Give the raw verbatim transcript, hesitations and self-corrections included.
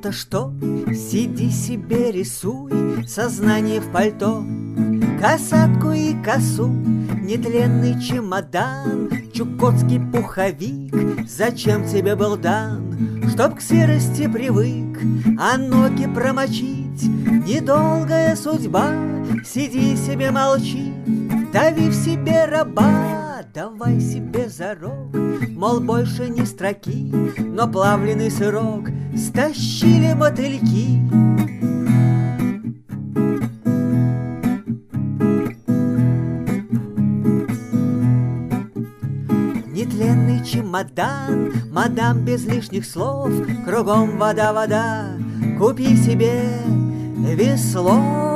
это что? Сиди себе, рисуй сознание в пальто, касатку и косу, нетленный чемодан, чукотский пуховик. Зачем тебе был дан? Чтоб к серости привык, а ноги промочить. Недолгая судьба, сиди себе, молчи, дави в себе раба, давай себе зарок, мол, больше не строки, но плавленый сырок стащили мотыльки. Нетленный чемодан, мадам, без лишних слов, кругом вода, вода, купи себе весло.